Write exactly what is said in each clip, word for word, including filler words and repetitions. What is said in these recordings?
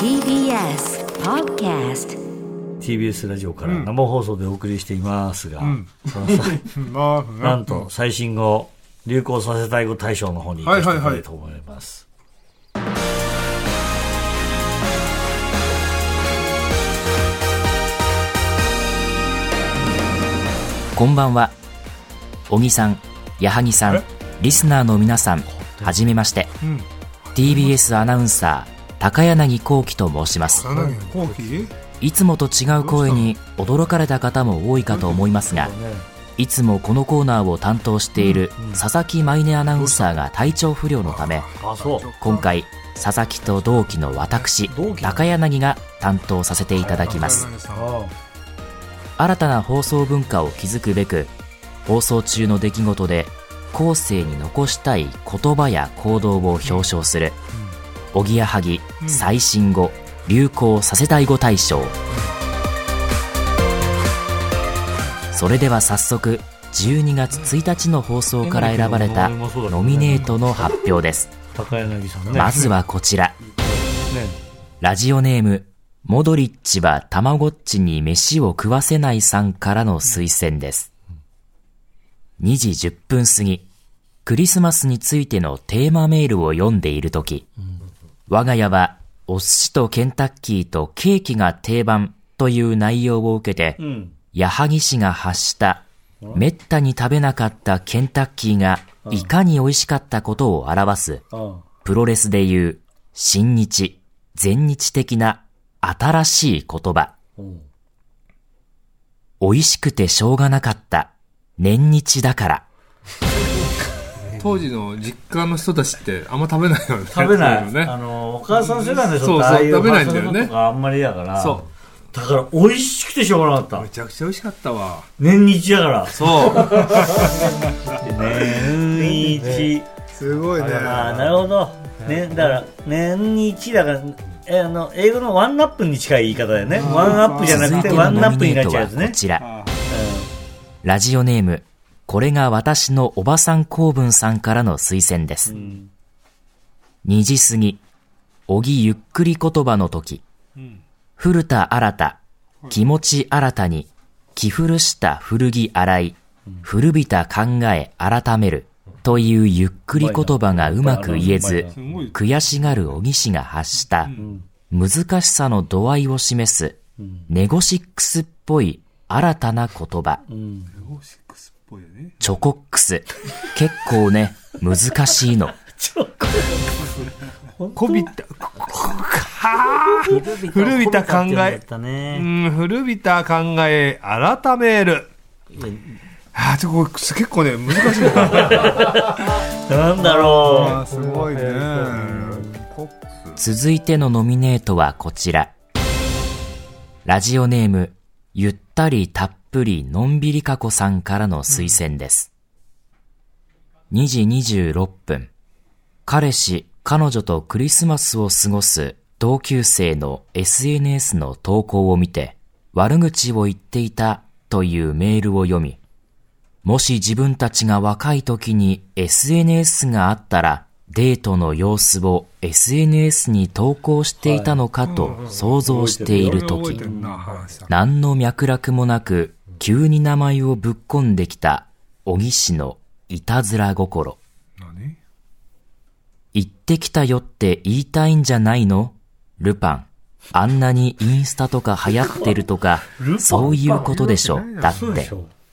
ティービーエス Podcast ティービーエス ラジオから生放送でお送りしていますが、うん、そのなんと最新語流行させたい語大賞の方に行ってみたいと思います、はいはいはい 、こんばんは。小木さん、矢作さん、リスナーの皆さん、はじめまして、うん、ティービーエス アナウンサー高柳光輝と申します。いつもと違う声に驚かれた方も多いかと思いますが、いつもこのコーナーを担当している佐々木舞音アナウンサーが体調不良のため、今回佐々木と同期の私高柳が担当させていただきます。新たな放送文化を築くべく、放送中の出来事で後世に残したい言葉や行動を表彰するおぎやはぎ最新語流行させたい語大賞。それでは早速じゅうにがつついたちの放送から選ばれたノミネートの発表です。まずはこちら、ラジオネームモドリッチはたまごっちに飯を食わせないさんからの推薦です。にじじゅっぷん過ぎ、クリスマスについてのテーマメールを読んでいるとき、我が家はお寿司とケンタッキーとケーキが定番という内容を受けて、うん、矢作氏が発しためったに食べなかったケンタッキーがいかに美味しかったことを表す、プロレスでいう新日、全日的な新しい言葉。美味しくてしょうがなかった年日だから。 当時の実家の人たちってあんま食べないよね。 食べない。ね、あのお母さん世代の人ってああいう食べないんだよね。あんまりやから。そう。だから美味しくてしょうがなかった。 めちゃくちゃ美味しかったわ。 年日だから。 そう。 年日。 すごいね。 ああ、なるほど。ね、だから年日だから。えあの英語のワンナップに近い言い方だよね。ワンアップじゃなくてワンナップになっちゃうやつね。 こちら、うん、ラジオネームこれが私のおばさん公文さんからの推薦です、うん、にじ過ぎ、小木ゆっくり言葉の時、うん、古田新た気持ち新たに着古した古着洗い、うん、古びた考え改めるというゆっくり言葉がうまく言えず悔しがる小木氏が発した難しさの度合いを示すネゴシックスっぽい新たな言葉、チョコックス。結構ね難しいの。 こびた古びた考え、うん、古びた考え改める。あー、これ結構ね難しいなんだろう。 すごいね。 続いてのノミネートはこちら、ラジオネームゆったりたっぷりのんびりかこさんからの推薦です、うん、にじにじゅうろっぷん、彼氏彼女とクリスマスを過ごす同級生の エスエヌエス の投稿を見て悪口を言っていたというメールを読み、もし自分たちが若い時に エスエヌエス があったらデートの様子を エスエヌエス に投稿していたのかと想像している時、何の脈絡もなく急に名前をぶっ込んできた小木氏のいたずら心。行ってきたよって言いたいんじゃないの？ルパン。あんなにインスタとか流行ってるとかそういうことでしょ。だって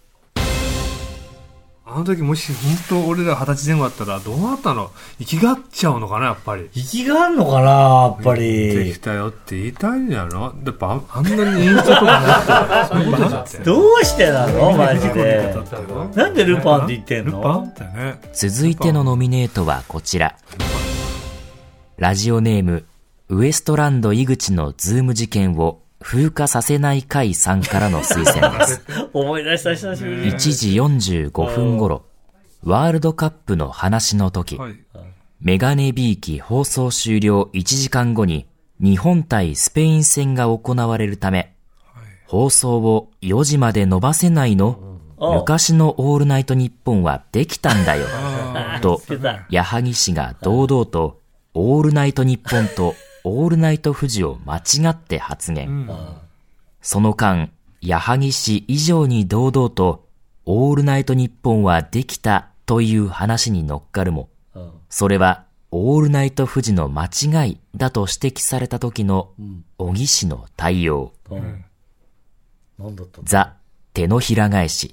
あの時もし本当俺ら二十歳前後だったらどうなったの？生きがっちゃうのかな、やっぱり。 生きがるのかな、やっぱり。 できたよって言いたいんやろ。やっぱあんなにインスタとか流行ってる。そういうことってどうしてなのマジで。なんでルパンって言ってんの？ルパンってね。続いてのノミネートはこちら。ラジオネームウエストランド井口のズーム事件を風化させない会さんからの推薦です思い出した久しぶり。 いちじよんじゅうごふん頃、ワールドカップの話の時、はい、メガネビーキ放送終了いちじかんごに日本対スペイン戦が行われるため、はい、放送をよじまで伸ばせないの？昔のオールナイトニッポンはできたんだよと矢作氏が堂々とオールナイトニッポンとオールナイト富士を間違って発言。うん、その間、矢作氏以上に堂々と、オールナイトニッポンはできたという話に乗っかるも、うん、それはオールナイト富士の間違いだと指摘された時の小木氏の対応。うん、なんだったの？ザ・手のひら返し。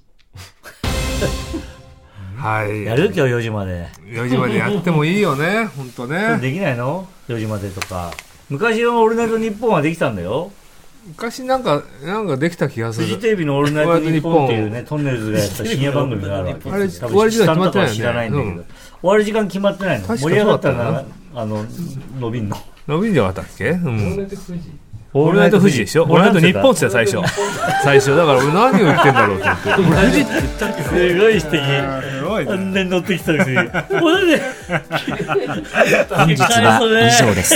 はい。 やる？今日よじまで。 よじまでやってもいいよね、本当ね。 できないの？よじまでとか。昔のオールナイトニッポンはできたんだよ。 昔なんか、なんかできた気がする。 フジテレビのオールナイトニッポンっていうね、トンネルズがやった深夜番組があるわけ。 あれ、終わり時間決まってないよね。 知らないんだけど。終わる時間決まってないの。盛り上がったら、あの、伸びんの。 伸びんじゃなかったっけ？うん。オールナイト富士でしょ？オールナイトニッポンって言った最初。最初。だから俺何を言ってんだろうと思って。富士って言ったっけ？ すごい素敵。あんなに乗ってきたくせに。本日は以上です。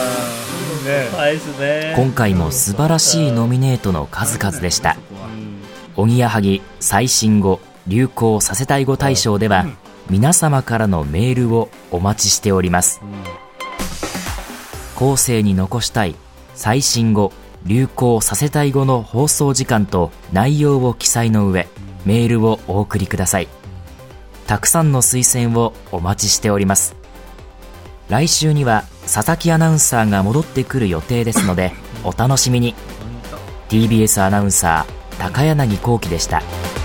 今回も素晴らしいノミネートの数々でした。おぎやはぎ最新語・流行させたい語大賞では、皆様からのメールをお待ちしております。後世に残したい最新語・流行させたい語の放送時間と内容を記載の上、メールをお送りください。たくさんの推薦をお待ちしております。来週には佐々木アナウンサーが戻ってくる予定ですのでお楽しみに。 ティービーエス アナウンサー高柳光輝でした。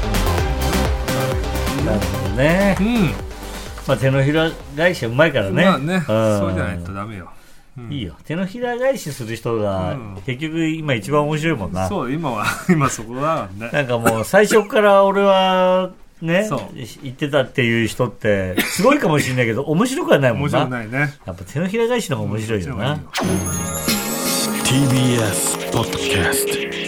なるほどね、うん、まあ、手のひら返しはうまいからね、 まあね、うん、そうじゃないとダメよ、 うん、いいよ。手のひら返しする人が、うん、結局今一番面白いもんな。 そう、今は今そこだね。 なんかもう最初から俺はね、言ってたっていう人ってすごいかもしれないけど面白くはないもんな。 面白くないね。 やっぱ手のひら返しの方が面白いよな。 ティービーエス ポッドキャスト